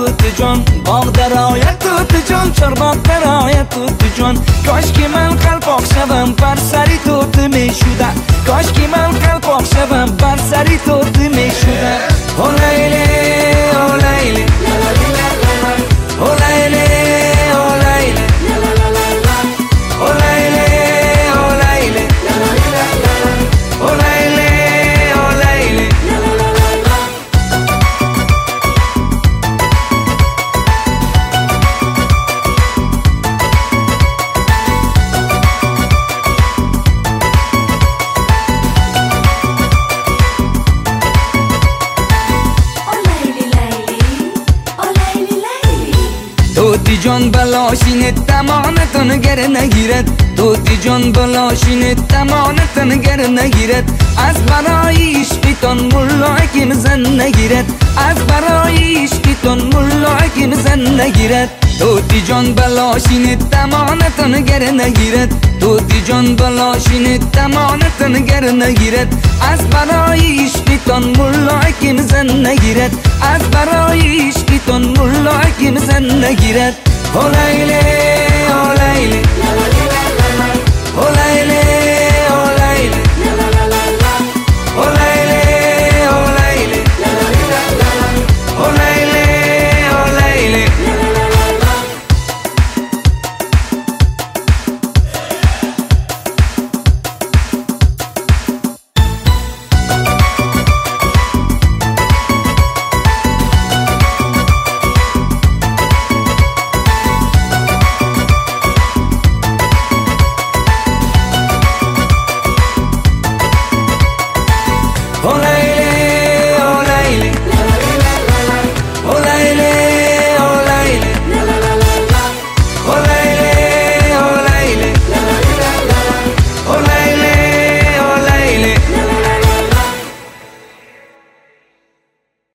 توت جان، باغ درآید توت جان، چرباغ درآید توت جان. کاش که من قلپاق شوم بر سری توت می شدم، کاش که من قلپاق شوم بر سری توت می شدم. او لیلی او لیلی او لیلی او لیلی او لیلی او لیلی او لیلی او لیلی. توتی جان بلاشین تمانتون گر نگیرد، توتی جان بلاشین تمانتون گر نگیرد. از برای عشقتون ملا حکیم زن نگیرد، از برای عشقتون ملا حکیم زن نگیرد. توتی جان بلاشین تمانتون گر نگیرد، توتی جان بلاشین تمانتون گر نگیرد. از برای عشقتون ملا حکیم زن نگیرد، از برای عشقتون ملا حکیم زن نگیرد. او لیلی